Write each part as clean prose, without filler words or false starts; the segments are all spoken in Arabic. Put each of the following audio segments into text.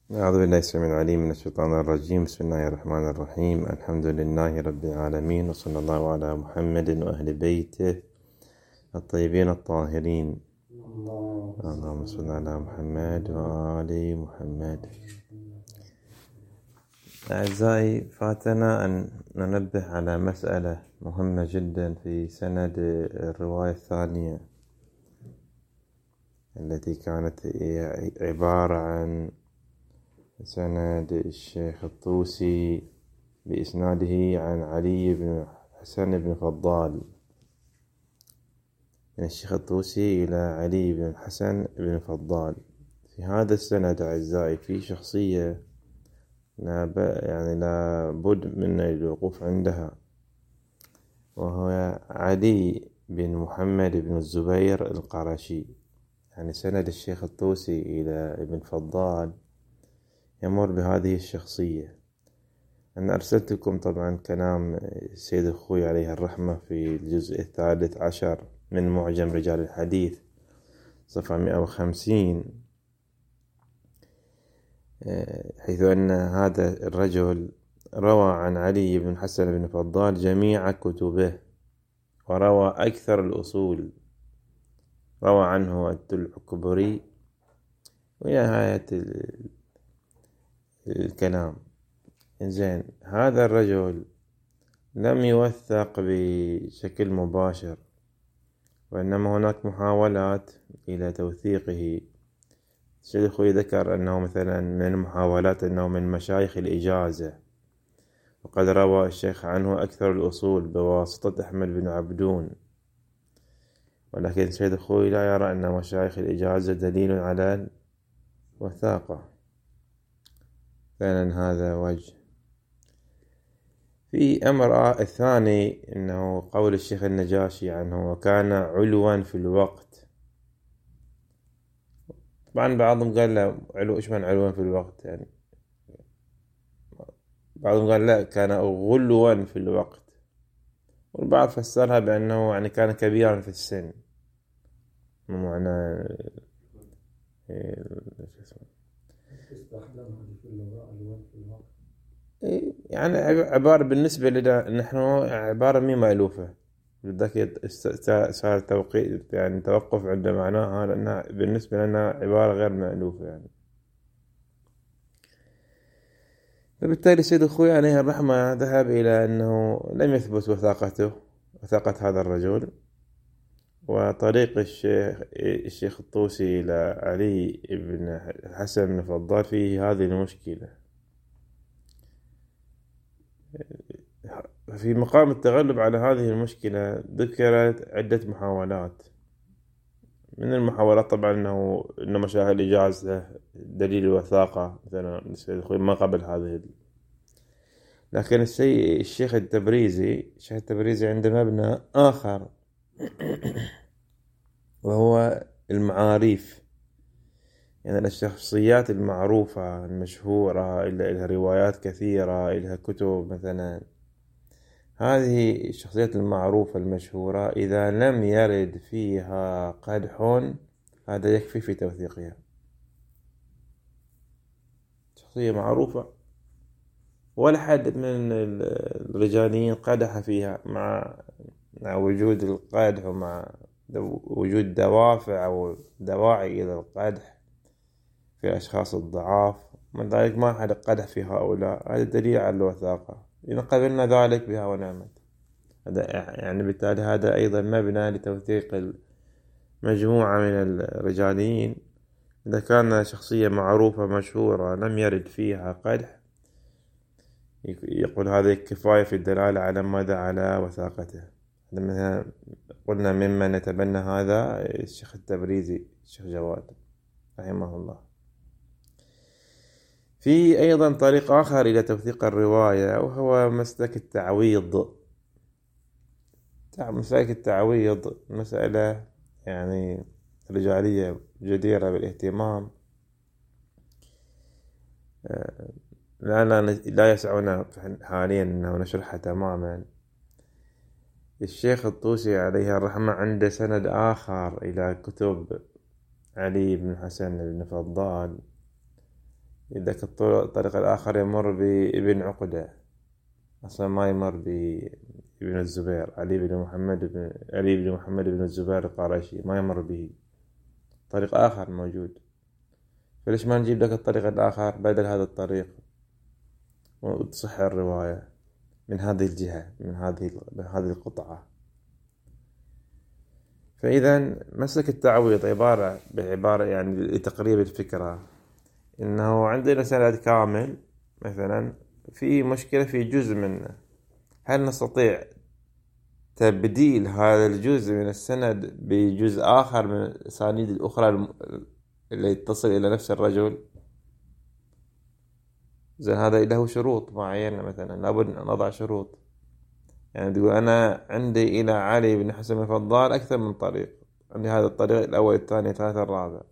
أعوذ بالله السميع العليم من الشيطان الرجيم. بسم الله الرحمن الرحيم. الحمد لله رب العالمين، وصلى الله على محمد وأهل بيته الطيبين الطاهرين. اللهم صل على محمد وآل محمد. أعزائي، فاتنا أن ننبه على مسألة مهمة جدا في سند الرواية الثانية، التي كانت عبارة عن سند الشيخ الطوسي بإسناده عن علي بن حسن بن فضال، من الشيخ الطوسي إلى علي بن الحسن بن فضال. في هذا السند أعزائي في شخصية لا بد من الوقوف عندها، وهو علي بن محمد بن الزبير القرشي. يعني سند الشيخ الطوسي إلى ابن فضال يمر بهذه الشخصية. أنا أرسلتكم طبعا كلام السيد الخوي عليه الرحمة في الجزء 13 من معجم رجال الحديث صفحة 150، حيث أن هذا الرجل روى عن علي بن حسن بن فضال جميع كتبه، وروى أكثر الأصول، روى عنه الكبري ونهاية الكلام. إنزين، هذا الرجل لم يوثق بشكل مباشر، وإنما هناك محاولات إلى توثيقه. الشيخ الخوي ذكر أنه مثلا من المحاولات أنه من مشايخ الإجازة، وقد روى الشيخ عنه أكثر الأصول بواسطة أحمد بن عبدون، ولكن الشيخ الخوي لا يرى أن مشايخ الإجازة دليل على الوثاقة. فعلا هذا وجه. في أمر الثاني أنه قول الشيخ النجاشي عنه وكان علوا في الوقت. طبعا بعضهم قال لا، إيش معنى علوا في الوقت؟ يعني بعضهم قال لا، كان غلوا في الوقت، والبعض فسرها بأنه يعني كان كبيرا في السن. معنى يعني عبارة بالنسبة لنا نحن عبارة مي مألوفة، لذلك صار توقيت يعني توقف عند معناها، لأنها بالنسبة لنا عبارة غير مألوفة يعني. فبالتالي سيد الخوي عليه الرحمة ذهب إلى أنه لم يثبت وثاقة هذا الرجل، وطريق الشيخ الطوسي إلى علي بن الحسن بن فضال فيه هذه المشكلة. في مقام التغلب على هذه المشكلة ذكرت عدة محاولات. من المحاولات طبعا أنه مشايخ الإجازة دليل الوثاقة مثلا ما قبل هذه. لكن الشيخ التبريزي عنده مبنى آخر، وهو المعاريف. يعني الشخصيات المعروفة المشهورة لها روايات كثيرة، لها كتب مثلا. هذه الشخصيات المعروفة المشهورة إذا لم يرد فيها قدح هذا يكفي في توثيقها. شخصية معروفة ولا حد من الرجاليين قدح فيها، مع وجود القدح ومع وجود دوافع أو دواعي إلى القدح في أشخاص الضعاف، من ذلك ما حد قدح في هؤلاء. هذا دليل على الوثاقة. إن قبلنا ذلك بها ونعمت. يعني بالتالي هذا أيضا مبنى لتوثيق مجموعة من الرجاليين. إذا كان شخصية معروفة مشهورة لم يرد فيها قدح، يقول هذا كفاية في الدلالة على ماذا؟ على وثاقته. مثلا قلنا ممن نتبنى هذا الشيخ التبريزي، الشيخ جواد رحمه الله. في أيضا طريق آخر إلى توثيق الرواية، وهو مسلك التعويض. مسلك التعويض مسألة يعني رجالية جديرة بالاهتمام، لا يسعنا حاليا أنه نشرحها تماما. الشيخ الطوسي عليه الرحمة عنده سند آخر إلى كتب علي بن حسن بن فضال، ذاك الطريق الآخر يمر بابن عقدة، أصلا ما يمر بابن الزبير، علي بن محمد بن الزبير القرشي، ما يمر به، طريق آخر موجود. فليش ما نجيب لك الطريق الآخر بدل هذا الطريق وتصح الرواية من هذه الجهة، من هذه القطعة؟ فإذا مسلك التعويض بعبارة يعني لتقريب الفكرة، إنه عندنا سند كامل مثلا في مشكلة في جزء منه، هل نستطيع تبديل هذا الجزء من السند بجزء آخر من الأسانيد الأخرى اللي تصل إلى نفس الرجل؟ زين، هذا له شروط معينة، مثلا لابد أن نضع شروط. يعني تقول أنا عندي إلى علي بن حسن الفضال أكثر من طريق، عندي هذا الطريق الأول الثاني الثالث الرابع.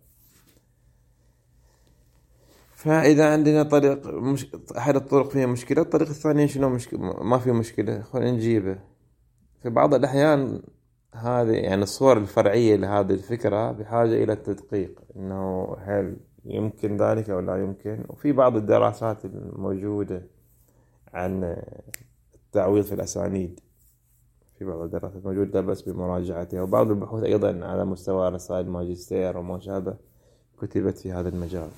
فإذا عندنا طريق أحد الطرق فيه مشكلة، الطريق الثاني شنو ما فيه مشكلة، خلينا نجيبه. في بعض الأحيان هذه يعني الصور الفرعية لهذه الفكرة بحاجة إلى التدقيق، إنه هل يمكن ذلك أو لا يمكن. وفي بعض الدراسات الموجودة عن التعويض في الأسانيد، في بعض الدراسات موجودة بس بمراجعتها، وبعض البحوث أيضا على مستوى رسائل ماجستير وما شابه كتبت في هذا المجال.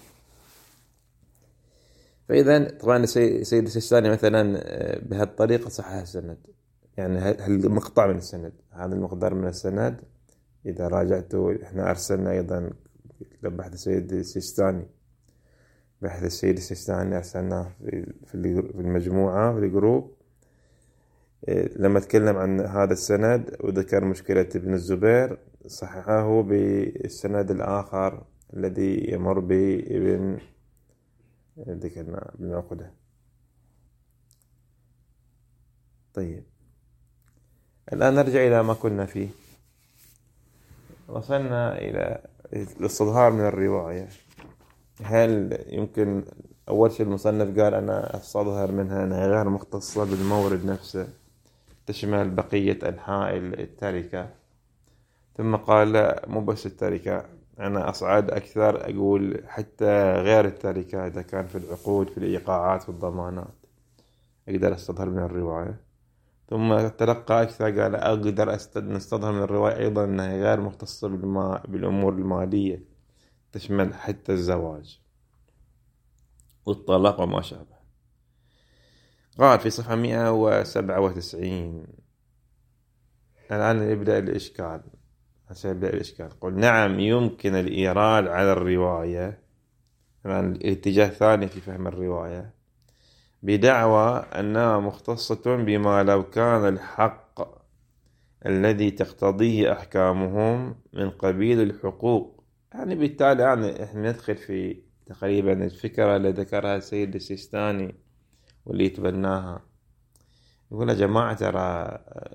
فإذا طبعا سيد السيستاني مثلا بهالطريقة صحح السند، يعني هالمقطع من السند، هذا المقدار من السند إذا راجعته. إحنا أرسلنا أيضا بحث السيد السيستاني، بحث السيد السيستاني أرسلناه في المجموعة في الجروب، لما تكلم عن هذا السند وذكر مشكلة ابن الزبير صححه بالسند الآخر الذي يمر بابن ذكرنا ابن عقدة. طيب، الآن نرجع إلى ما كنا فيه. وصلنا إلى الاستظهار من الرواية. هل يمكن أول شيء المصنف قال أنا أستظهر منها أنها غير مختصة بالمورد نفسه، تشمل بقية أنحاء التركة. ثم قال لا، مو بس التركة، أنا أصعد أكثر، أقول حتى غير التركة إذا كان في العقود، في الإيقاعات، في الضمانات، أقدر أستظهر من الرواية. ثم تلقى أكثر، قال أقدر نستظهر من الرواية أيضا أنها غير مختصة بالأمور المالية، تشمل حتى الزواج والطلاق وما شابه. قال في صفحة 197، الآن يبدأ الإشكال. قل نعم يمكن الإيراد على الرواية، الآن الاتجاه الثاني في فهم الرواية، بدعوى أنها مختصة بما لو كان الحق الذي تقتضيه أحكامهم من قبيل الحقوق. يعني بالتالي يعني إحنا ندخل في تقريبا الفكرة اللي ذكرها السيد السيستاني واللي يتبناها. يقول يا جماعة ترى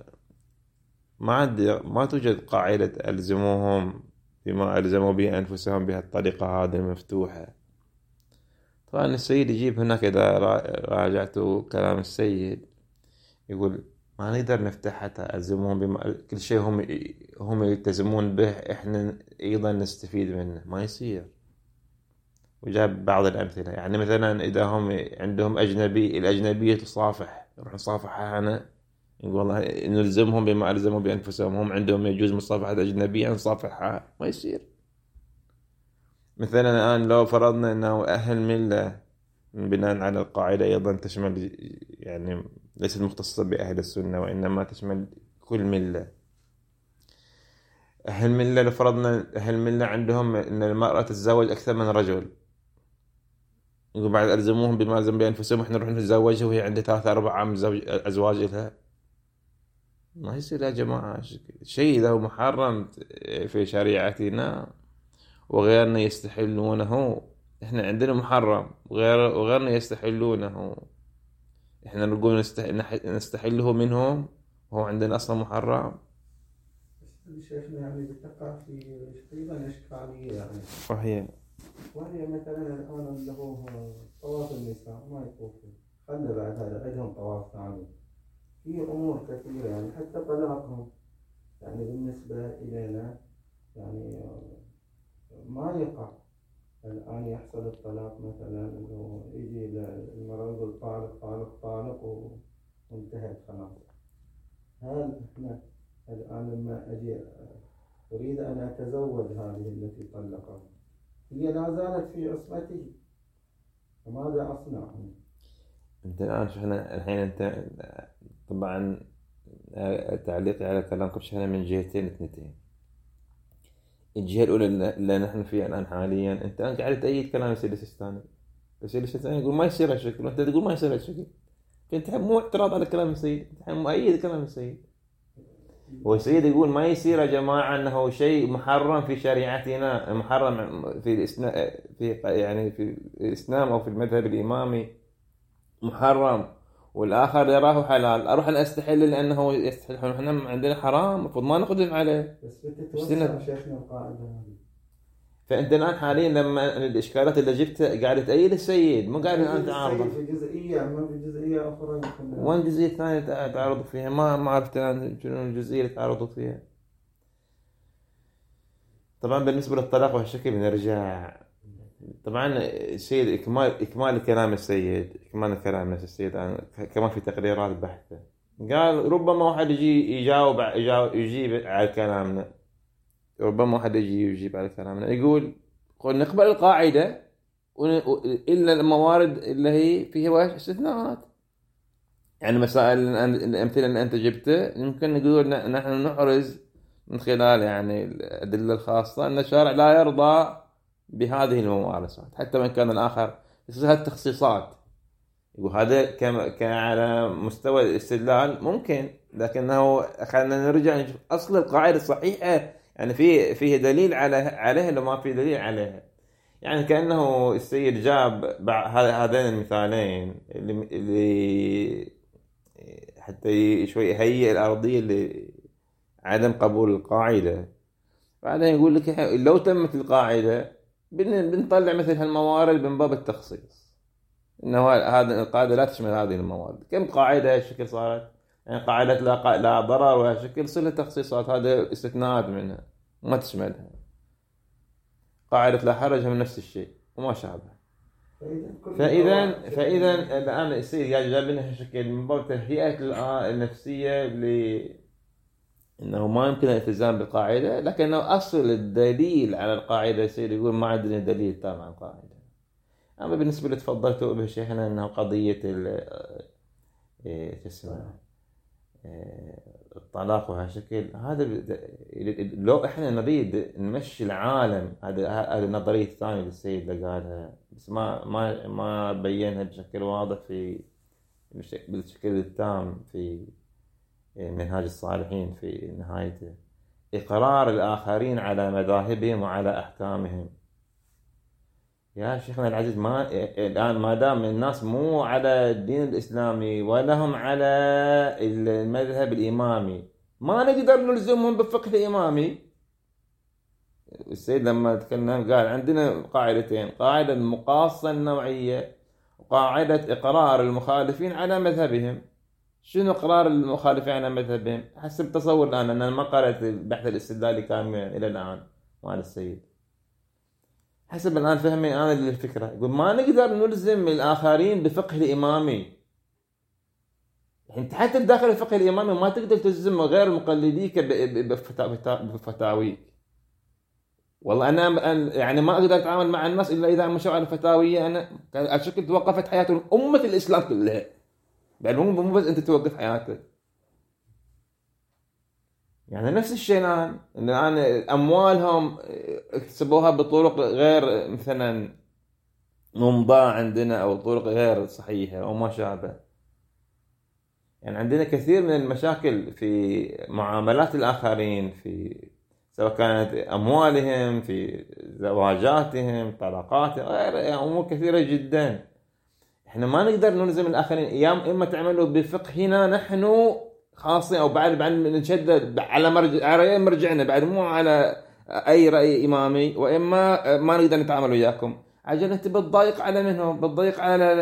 ما توجد قاعدة ألزموهم بما ألزموا به أنفسهم بهالطريقة هذه المفتوحة. طبعا السيد يجيب هناك، إذا راجعت كلام السيد يقول ما نقدر نفتح حتى ألزموهم بما كل شيء هم يلتزمون به إحنا أيضا نستفيد منه، ما يصير. وجاب بعض الأمثلة، يعني مثلا إذا هم عندهم الأجنبية تصافح، نروح نصافحها أنا، يقول والله نلزمهم بما ألزموا بأنفسهم، هم عندهم يجوز مصافحة أجنبية نصافحها، ما يصير. مثلا الآن لو فرضنا أنه أهل ملة بناء على القاعدة أيضا تشمل، يعني ليست مختصة بأهل السنة وإنما تشمل كل ملة. أهل ملة لو فرضنا أهل ملة عندهم أن المرأة تتزوج أكثر من رجل، يقول بعد ألزموهم بما ألزم بأنفسهم إحنا نروح نتزوجها وهي عندها 3-4 أزواج لها، ما يصير يا جماعة. شيء إذا هو محرم في شريعتنا وغيرنا يستحلونه، إحنا عندنا محرم وغيرنا يستحلونه، إحنا نقول نستحله منهم وهو عندنا أصلا محرم. شيخنا يعني بتقع في تقريبا إشكالية، يعني وهي مثلا الآن اللي هو طواف النساء ما يطوفون، خلى بعد هذا عندهم طواف ثاني، في أمور كثيرة يعني حتى طلاقهم يعني بالنسبة إلينا يعني ما يقع. الآن يحصل الطلاق مثلا، إنه يجي المرأة يقول طالق طالق طالق وانتهت خلاص. هل إحنا الآن لما أجي أريد أن أتزوج هذه التي طلقها، هي لا زالت في عصمته، فماذا أصنع؟ انت الان شفنا الحين انت طبعا تعليقي على كلامكم شفنا من جهتين اثنتين. الجهة الأولى اللي نحن فيها الآن حاليا، أنت قاعد تأيد كلام السيد السيستاني. السيد السيستاني يقول ما يصير هالشكل، وأنت تقول ما يصير هالشكل. أنت مو اعتراض على كلام السيد، أنت مؤيد كلام السيد. والسيد يقول ما يصير يا جماعة أنه شيء محرم في شريعتنا، محرم في في الإسلام أو في المذهب الإمامي محرم، والآخر يراه حلال. أروح أنا أستحل لأنه يستحل، إحنا عندنا حرام المفروض ما نقدم عليه. بس بتتوسع شيخنا القاعدة هذه. فأنت الآن حاليا لما الإشكالات اللي جبتها قاعد تأيد السيد، مو قاعد الآن تعارض في جزئية، أما في جزئية أخرى وين الجزئية الثانية تعارضوا فيها؟ ما عرفت الآن شنو الجزئية اللي تعارضوا فيها. طبعا بالنسبة للطلاق وهالشكل بنرجع طبعا السيد إكمال كلام السيد، إكمال كلام السيد كمان في تقريرات بحثة قال ربما واحد يجي يجيب على كلامنا، ربما واحد يجي يجيب على كلامنا يقول نقبل القاعدة إلا الموارد اللي هي فيها استثناءات. يعني مسائل الأمثلة اللي أنت جبته يمكن نقول نحن نحرز من خلال يعني الأدلة الخاصة أن الشارع لا يرضى بهذه الممارسات حتى وإن كان الآخر هذه التخصيصات. يقول هذا على مستوى الاستدلال ممكن، لكنه خلينا نرجع نشوف أصل القاعدة الصحيحة، يعني فيه دليل عليها لو ما في دليل عليها. يعني كأنه السيد جاب هذين المثالين اللي حتى شوي يهيئ الأرضية لعدم قبول القاعدة. بعدين يقول لك لو تمت القاعدة بنطلع مثل هالموارد من باب التخصيص، إنه هذا القاعدة لا تشمل هذه الموارد. كم قاعدة هالشكل صارت؟ يعني قاعدة لا ضرر وهالشكل صار تخصيصات، هذا استثناءات منها ما تشملها. قاعدة لا حرج من نفس الشيء وما شابه. فإذا الآن السيد جاب لنا هالشكل من باب تهيئة النفسية إنه ما يمكن الالتزام بالقاعدة، لكنه أصل الدليل على القاعدة السيد يقول ما عندنا دليل تام عن القاعدة. أما بالنسبة اللي تفضلتوا به شيخنا أنه قضية الطلاق وهالشكل، هذا لو إحنا نريد نمشي العالم، هذه النظرية الثانية للسيد اللي قالها، بس ما بينها بشكل واضح بالشكل التام في منهاج الصالحين في نهايته. إقرار الآخرين على مذاهبهم وعلى أحكامهم. يا شيخنا العزيز، الآن ما دام الناس مو على الدين الإسلامي ولا هم على المذهب الإمامي، ما نقدر نلزمهم بالفقه الإمامي. السيد لما تكلم قال عندنا قاعدتين: قاعدة المقاصة النوعية وقاعدة إقرار المخالفين على مذهبهم. شنو إقرار المخالفين على مذهبهم؟ حسب تصور الآن، أنا ما قرأت البحث الاستدلالي كاملا إلى الآن مال السيد، حسب الآن فهمي أنا للفكرة. يقول ما نقدر نلزم الآخرين بفقه الإمامي. أنت حتى داخل الفقه الإمامي ما تقدر تلزم غير مقلديك بفتاويك. والله أنا يعني ما أقدر أتعامل مع الناس إلا إذا مشوا على فتاوية أنا على شكل توقفت حياتهم أمة الإسلام كلها، يعني مو بس أنت توقف حياتك. يعني نفس الشيء الآن أموالهم اكتسبوها بطرق غير مثلا ممضاة عندنا أو طرق غير صحيحة أو ما شابه. يعني عندنا كثير من المشاكل في معاملات الآخرين، في سواء كانت أموالهم، في زواجاتهم، طلاقاتهم، غير أمور كثيرة جدا. إحنا ما نقدر نلزم الآخرين، إما تعملوا بفقهنا نحن خاصين أو بعد نشدد على رأي مرجعنا بعد، مو على أي رأي إمامي، وإما ما نقدر نتعامل وياكم. عجل أنت بتضايق على منهم، بتضايق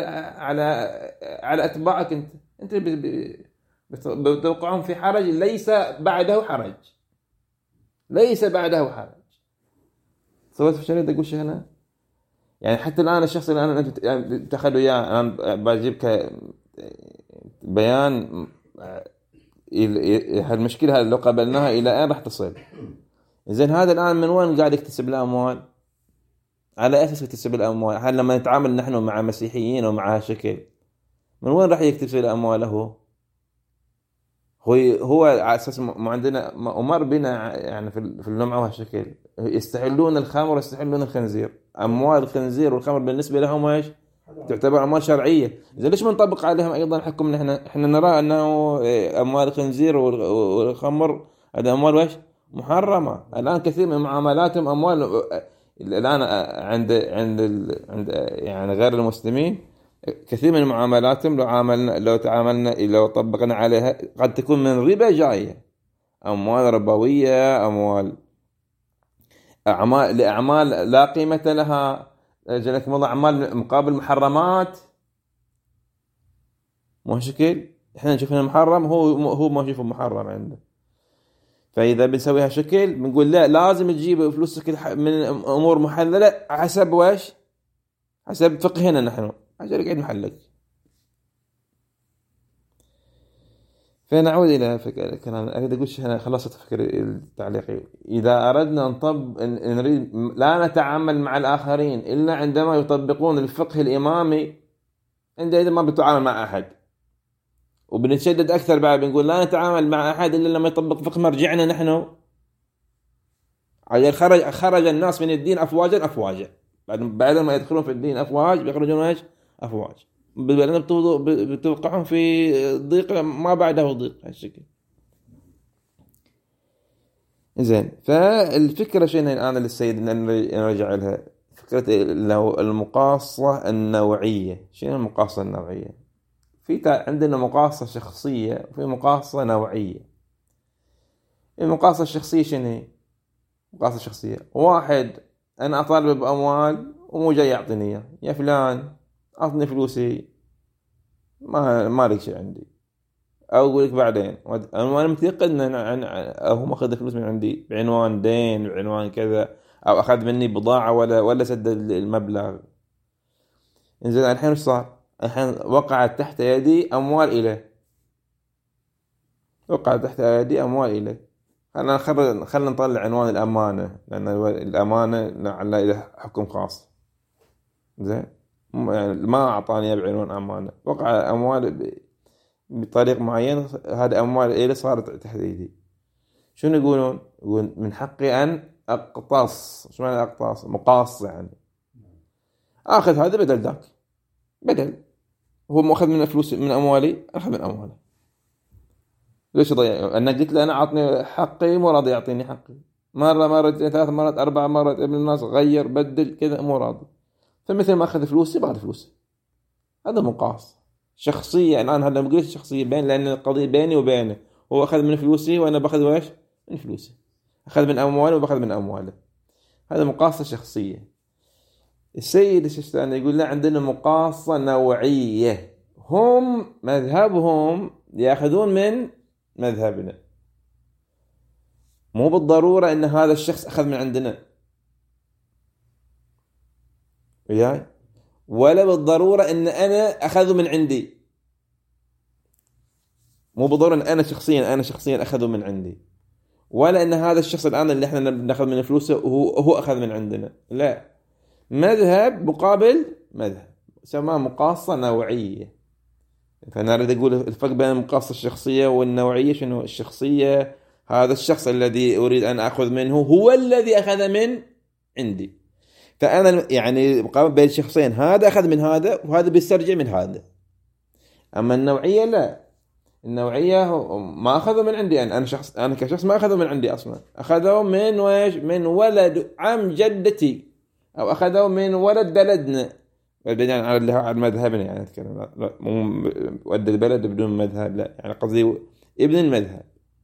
على أتباعك. أنت بتوقعهم في حرج ليس بعده حرج، ليس بعده حرج. صوت في شريط أقول شيء هنا يعني حتى الآن الشخص اللي أنا أنت تأخذه إياه، أنا بجيبك بيان هالمشكلة لو قابلناها إلى أين راح تصل. زين هذا الآن من وين قاعد يكتسب الأموال؟ على أساس يكتسب الأموال؟ هل لما نتعامل نحن مع مسيحيين ومع هالشكل، من وين راح يكتسب الأموال؟ هو على أساس ما عندنا أمر بنا يعني في اللمعة وهالشكل، يستحلون الخمر ويستحلون الخنزير. أموال الخنزير والخمر بالنسبة لهم إيش؟ تعتبر أموال شرعية. إذا ليش ما نطبق عليهم أيضا حكم إحنا نرى أنه أموال الخنزير والخمر هذه أموال إيش؟ محرمة. الآن كثير من معاملاتهم أموال الآن عند يعني غير المسلمين، كثير من معاملاتهم لو طبقنا عليها قد تكون من ربا جاية، أموال ربوية، لأعمال لا قيمة لها، جلك والله أعمال مقابل محرمات. مو شكل إحنا نشوفنا محرم، هو ما نشوفه محرم عنده. فإذا بنسويها شكل بنقول لا، لازم تجيب فلوسك من أمور محللة حسب وش؟ حسب فقهنا نحن، عشان يقعد محلك. فنعود إلى فكرة كلام أريد أقول شيء. أنا خلصت فكرة التعليقي. إذا أردنا نريد لا نتعامل مع الآخرين إلا عندما يطبقون الفقه الإمامي، عندئذ ما بتعامل مع أحد. وبنتشدد أكثر بعد، بنقول لا نتعامل مع أحد إلا لما يطبق فقه مرجعنا نحن. خرج الناس من الدين أفواجا بعد ما يدخلون في الدين أفواج، بيخرجون إيش؟ أفواج، بتوقعهم في ضيق ما بعده ضيق هالشكل. زين، فالفكرة شنو الآن للسيد نرجع لها، فكرة المقاصة النوعية. شنو المقاصة النوعية؟ عندنا مقاصة شخصية وفي مقاصة نوعية. المقاصة الشخصية شنو؟ مقاصة شخصية، واحد أنا أطالب بأموال ومو جاي يعطيني يا فلان أعطني فلوسي، ما لك شيء عندي، أو أقول لك بعدين أنا متيقن أن هو أخذ فلوس من عندي بعنوان دين، بعنوان كذا، أو أخذ مني بضاعة ولا سدد المبلغ. إنزين الحين وش صار؟ الحين وقعت تحت يدي أموال إليه، خلنا نطلع عنوان الأمانة، لأن الأمانة لعل إلى حكم خاص. زين، يعني ما أعطاني بعنوان أمانة، وقع أموال بطريق معين، هذه أموال إيه صارت تحت يدي. شنو يقولون من حقي أن أقتص. شو معنى أقتص؟ مقاص، يعني أخذ هذا بدل ذاك، بدل هو مأخذ من فلوس من أموالي، أخذ من أمواله. ليش ضيع؟ أنا قلت له أنا أعطني حقي، مو راضي يعطيني حقي، مرتين 3 مرات 4 مرات، ابن الناس غير بدل كذا، مو راضي. فمثل ما أخذ فلوسي بعد فلوسي، هذا مقاص شخصية. الآن هذا ما قلت شخصية لأن القضية بيني وبينه، هو أخذ من فلوسي وأنا بأخذ وإيش من فلوسي، أخذ من أمواله وبأخذ من أمواله، هذا مقاصة شخصية. السيد السيستاني يقول لا، عندنا مقاصة نوعية، هم مذهبهم يأخذون من مذهبنا، مو بالضرورة إن هذا الشخص أخذ من عندنا وياي، ولا بالضرورة إن أنا أخذه من عندي، مو بالضرورة إن أنا شخصيا أخذه من عندي، ولا إن هذا الشخص الآن اللي إحنا نأخذ من فلوسه هو أخذ من عندنا. لا، مذهب مقابل مذهب، سماه مقاصة نوعية. فأنا أريد أقول الفرق بين المقاصة الشخصية والنوعية شنو؟ الشخصية هذا الشخص الذي أريد أن أخذ منه هو الذي أخذ من عندي، فأنا يعني مقابل بين شخصين، هذا أخذ من هذا وهذا بيسترجع من هذا. أما النوعية لا، النوعية ما أخذوا من عندي، أنا كشخص ما أخذوا من عندي أصلا، أخذوا من ولد عم جدتي، أو أخذوا من ولد بلدنا، بعدين على مذهبنا، يعني أتكلم لا مو ولد البلد بدون مذهب، لا يعني قصدي ابن المذهب.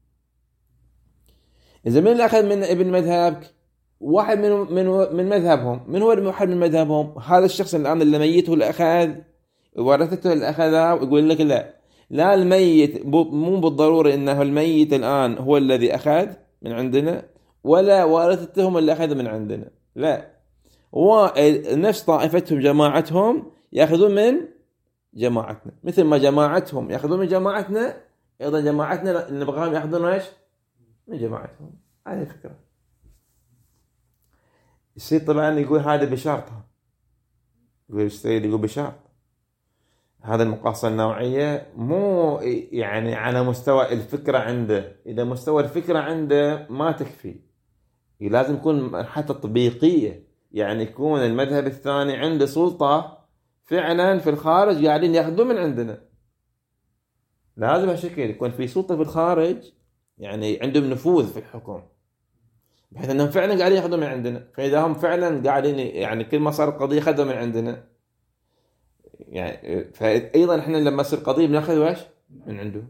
إذا من اللي أخذ من ابن مذهبك؟ واحد من مذهبهم. من هو واحد من مذهبهم؟ هذا الشخص الآن اللي ميته اللي أخذ، ورثته اللي أخذها. ويقول لك لا الميت مو بالضرورة إنه الميت الآن هو الذي أخذ من عندنا، ولا ورثتهم اللي أخذ من عندنا، لا، ونفس طائفتهم جماعتهم يأخذون من جماعتنا، مثل ما جماعتهم يأخذون من جماعتنا، أيضا جماعتنا اللي نبغاهم يأخذون إيش من جماعتهم. هذه الفكرة. السيد طبعا يقول هذا بشرطها، يقول السيد يقول بشرط هذا المقاصة النوعية مو يعني على مستوى الفكرة عنده، إذا مستوى الفكرة عنده ما تكفي، لازم يكون مرحلة تطبيقية، يعني يكون المذهب الثاني عنده سلطة فعلا في الخارج قاعدين يأخذون من عندنا، لازم هالشكل يكون في سلطة في الخارج، يعني عندهم نفوذ في الحكم بحيث أنهم فعلا قاعدين يأخذون من عندنا. فإذا هم فعلا قاعدين يعني كل ما صارت قضية خذوا من عندنا، يعني فأيضا إحنا لما تصير قضية بناخذ وش من عنده.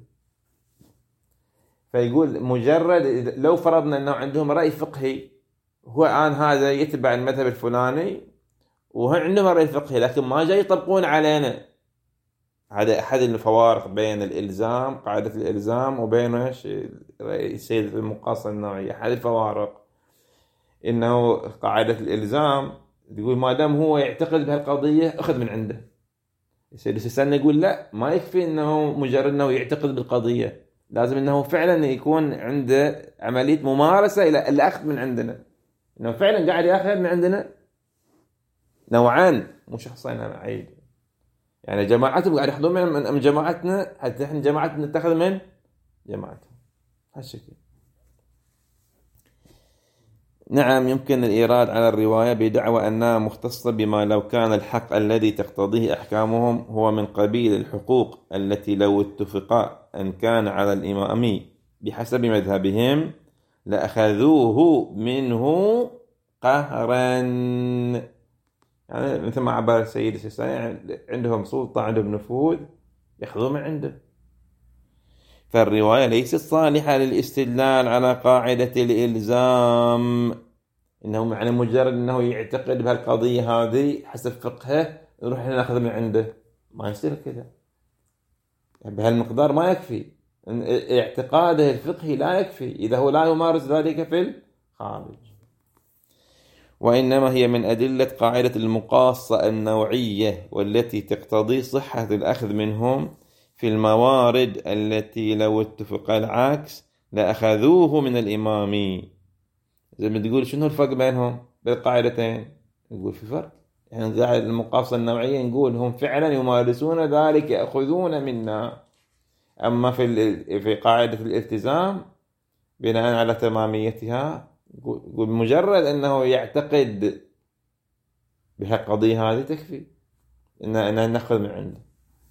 فيقول مجرد لو فرضنا أنه عندهم رأي فقهي، هو الآن هذا يتبع المذهب الفلاني وهم عندهم رأي فقهي لكن ما جاي يطبقون علينا، هذا أحد الفوارق بين الإلزام قاعدة الإلزام وبين إيش السيد المقاصة النوعية. أحد الفوارق إنه قاعدة الإلزام يقول ما دام هو يعتقد بهالقضية أخذ من عنده. السيد السيستاني يقول لا، ما يكفي إنه مجرد إنه يعتقد بالقضية، لازم إنه فعلا يكون عنده عملية ممارسة إلى الأخذ من عندنا، إنه فعلا قاعد يأخذ من عندنا نوعان مو شخصين. أنا عيد يعني جماعتهم قاعد يأخذون من جماعتنا، حتى إحنا جماعتنا نتخذ من جماعتهم هالشكل. نعم يمكن الإيراد على الرواية بدعوى أنها مختصة بما لو كان الحق الذي تقتضيه أحكامهم هو من قبيل الحقوق التي لو اتفقا أن كان على الإمام بحسب مذهبهم لأخذوه منه قهرا، يعني مثل ما عبر السيد السيستاني يعني عندهم سلطة عندهم نفوذ يأخذوه من عنده. فالرواية ليست صالحة للاستدلال على قاعدة الإلزام، إنه يعني مجرد إنه يعتقد بهالقضية هذه حسب فقهه نروح نأخذ من عنده، ما يصير كذا بهالمقدار، ما يكفي اعتقاده الفقهي، لا يكفي إذا هو لا يمارس ذلك في الخارج. وإنما هي من أدلة قاعدة المقاصة النوعية والتي تقتضي صحة الأخذ منهم في الموارد التي لو اتفق العكس لأخذوه من الإمام. زي ما تقول شنو الفرق بينهم بالقاعدتين؟ نقول في فرق، يعني قاعدة المقاصة النوعية نقول هم فعلا يمارسون ذلك يأخذون منا، أما في قاعدة الالتزام بناء على تماميتها يقول مجرد أنه يعتقد بهالقضية هذه تكفي أن نأخذ من عنده.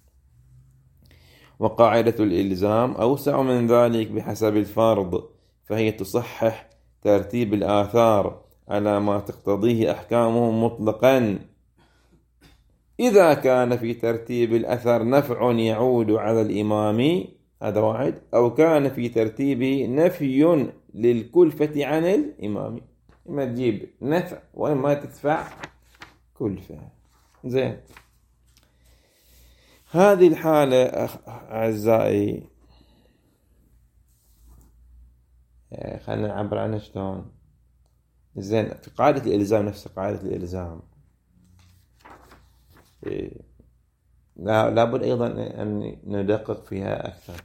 وقاعدة الإلزام أوسع من ذلك بحسب الفرض، فهي تصحح ترتيب الآثار على ما تقتضيه أحكامهم مطلقا إذا كان في ترتيب الأثر نفع يعود على الإمام، هذا واحد، أو كان في ترتيب نفي للكلفة عن الإمام، إما تجيب نفع وإما تدفع كلفة. زين، هذه الحالة أعزائي خلينا نعبر عنها شلون. زين، في قاعدة الإلزام نفس قاعدة الإلزام لابد أيضا أن ندقق فيها أكثر.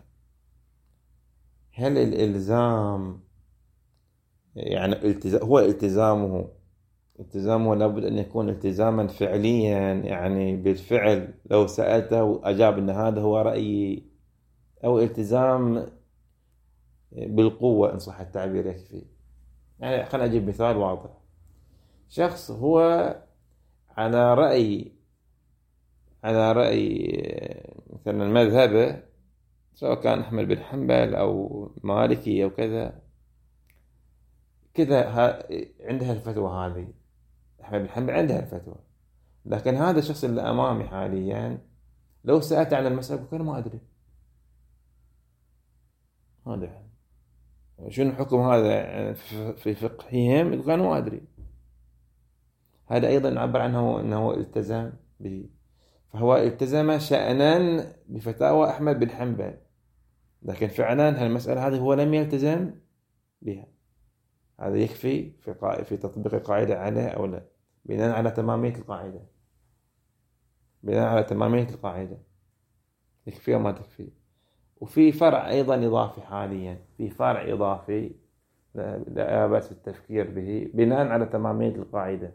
هل الإلزام يعني هو التزامه لابد أن يكون التزاما فعليا، يعني بالفعل لو سألته وأجاب أن هذا هو رأيي، أو التزام بالقوة إن صح التعبير يكفي. يعني خلينا أجيب مثال واضح. شخص هو على رأي مثلا مذهبه، سواء كان أحمد بن حنبل أو مالكي أو كذا عندها الفتوى هذه، أحمد بن حنبل عندها الفتوى، لكن هذا الشخص اللي أمامي حاليا لو سألت عن المسألة بقول ما أدري هذا شنو الحكم هذا في فقههم، يقول أنا ما أدري. هذا أيضا نعبر عنه أنه التزم به، فهو التزم شأنا بفتاوى أحمد بن حنبل، لكن فعلا هالمسألة هذه هو لم يلتزم بها. هذا يكفي في تطبيق القاعدة عليه أو لا؟ بناء على تمامية القاعدة، بناء على تمامية القاعدة تكفي وما تكفي. وفي فرع أيضا إضافي حاليا، في فرع إضافي لا بأس التفكير به بناء على تمامية القاعدة.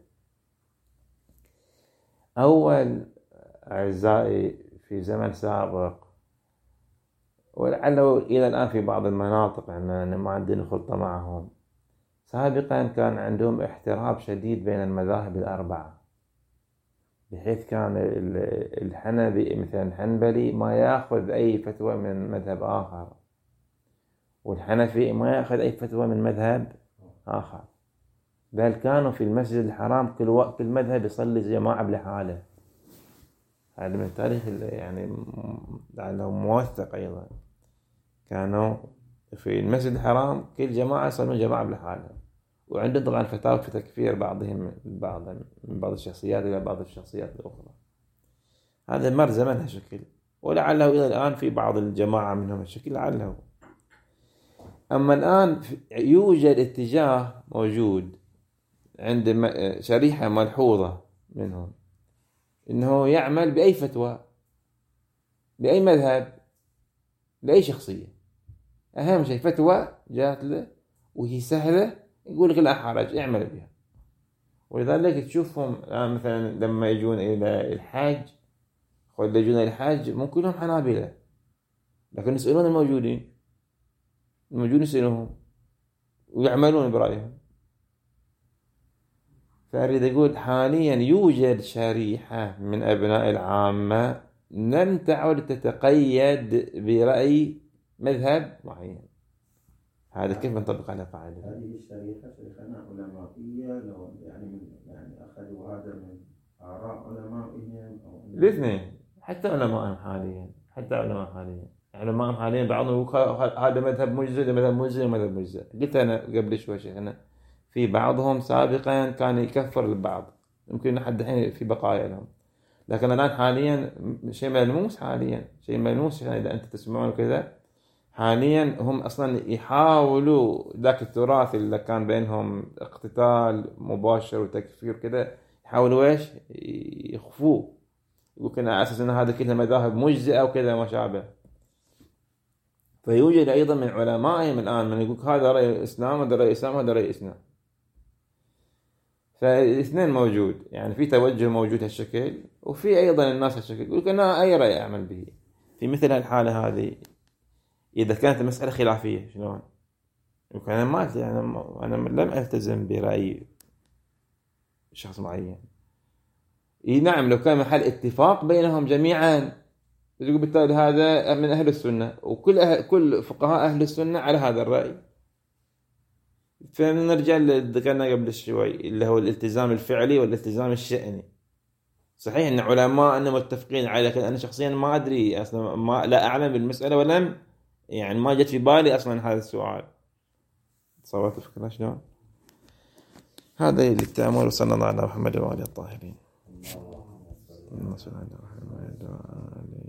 أول أعزائي في زمن سابق، ولعله إلى الآن في بعض المناطق أنا ما عندنا خلطة معهم، سابقا كان عندهم احتراب شديد بين المذاهب الأربعة، بحيث كان الحنبي مثلا الحنبلي ما يأخذ أي فتوى من مذهب آخر، والحنفي ما يأخذ أي فتوى من مذهب آخر، بل كانوا في المسجد الحرام كل مذهب يصلي جماعة بلحاله. هذا من التاريخ يعني لعله موثق أيضا. كانوا في المسجد الحرام كل جماعة يصلون جماعة بلحالها، وعندهم طبعا فتاوى في تكفير بعضهم من بعض الشخصيات إلى بعض الشخصيات الأخرى. هذا مر زمنها شكل، ولعله إلى الآن في بعض الجماعة منهم الشكل لعله. أما الآن يوجد اتجاه موجود عند شريحة ملحوظة منهم إنه يعمل بأي فتوى بأي مذهب لأي شخصية، أهم شيء فتوى جات له وهي سهلة يقول لك لا حرج اعمل بها. ولذلك تشوفهم مثلا لما يجون إلى الحج، يجون إلى الحج مو كلهم حنابلة، لكن يسألون الموجودين يسألونهم ويعملون برأيهم. فأريد أقول حاليا يوجد شريحة من أبناء العامة لم تعد تتقيد برأي مذهب معين. هذا كيف نطبق على قاعدة؟ هذه الشريحة شيخنا علمائية، لو يعني أخذوا هذا من آراء علمائهم أو الاثنين، حتى علمائهم حاليا، علمائهم حاليا بعضهم هذا مذهب مجزئ، مذهب مجزئ. قلت أنا قبل شوي شيخنا في بعضهم سابقا كان يكفر البعض، يمكن لحد الحين في بقايا لهم، لكن الآن حاليا شيء ملموس يعني إذا أنت تسمعون كذا حاليا هم أصلا يحاولوا ذاك التراث اللي كان بينهم اقتتال مباشر وتكفير كذا، يحاولوا إيش يخفوه، يمكن على أساس أن هذا كلها مذاهب مجزئة وكذا ما شابه. فيوجد أيضا من علمائهم الآن من يقول هذا رأي الإسلام، هذا رأي الإسلام، هذا رأي الإسلام. فالاثنين موجود، يعني في توجه موجود هالشكل، وفي أيضا الناس هالشكل يقول أنا أي رأي أعمل به. في مثل الحالة هذه إذا كانت المسألة خلافية شلون؟ يمكن أنا لم ألتزم برأي شخص معين. نعم لو كان محل اتفاق بينهم جميعا يقول بالتالي هذا من أهل السنة، كل فقهاء أهل السنة على هذا الرأي. فنرجع ذكرنا قبل شوي اللي هو الالتزام الفعلي والالتزام الشأني. صحيح أن علماء متفقين عليه، لكن أنا شخصيا ما أدري أصلا، لا أعلم بالمسألة ولم يعني ما جت في بالي أصلا هذا السؤال. صوت الفكرة شلون؟ هذا اللي التأمل. وصلى الله على محمد وآله الطاهرين. اللهم صل على محمد وآله